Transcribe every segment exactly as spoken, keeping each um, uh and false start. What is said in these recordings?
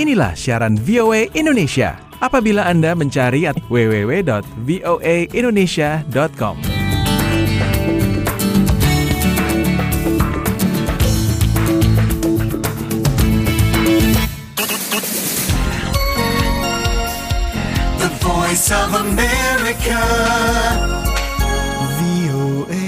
Inilah siaran V O A Indonesia. Apabila Anda mencari w w w dot v o a indonesia dot com. The Voice of America, V O A.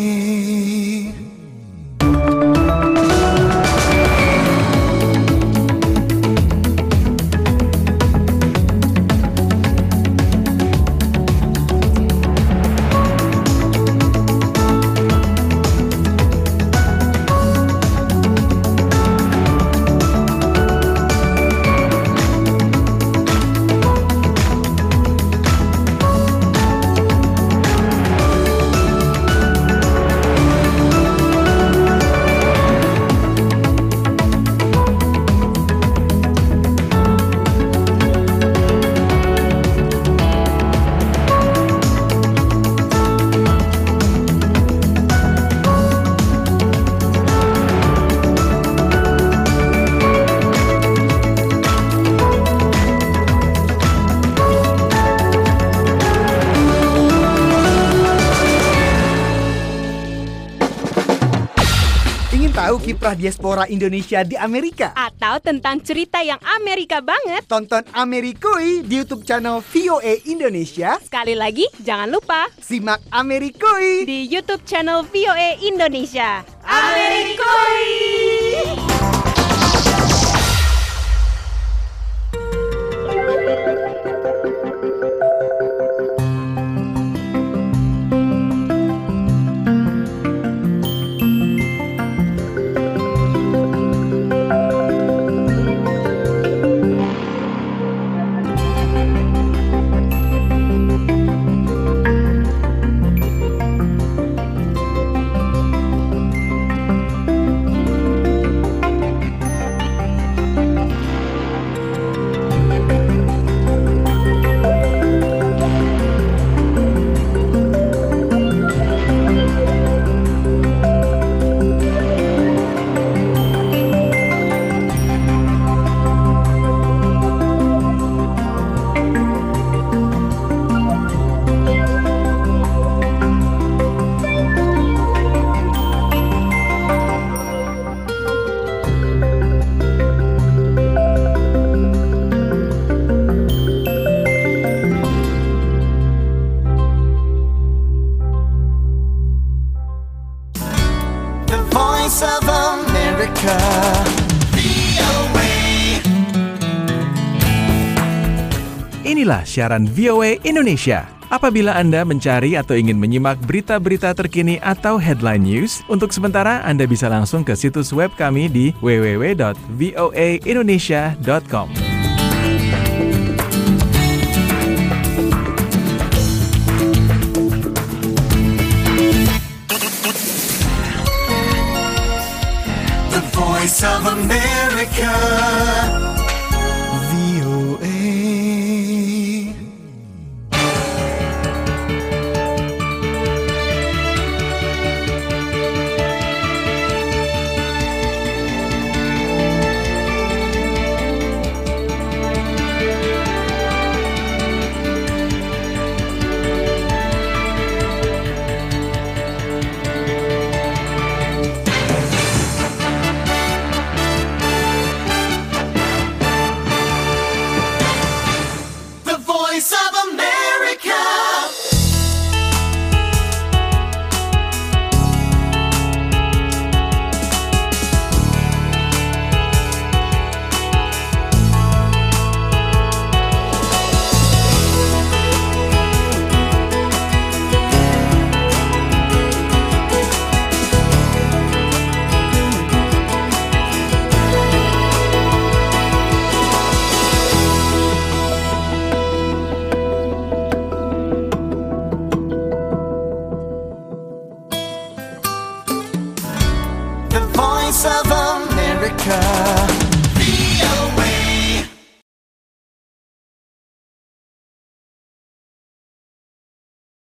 Tahu kiprah diaspora Indonesia di Amerika? Atau tentang cerita yang Amerika banget? Tonton Amerikoi di YouTube channel V O A Indonesia. Sekali lagi, jangan lupa simak Amerikoi di YouTube channel V O A Indonesia. Amerikoi! Inilah siaran V O A Indonesia. Apabila Anda mencari atau ingin menyimak berita-berita terkini atau headline news, untuk sementara Anda bisa langsung ke situs web kami di w w w dot v o a indonesia dot com. The Voice of America,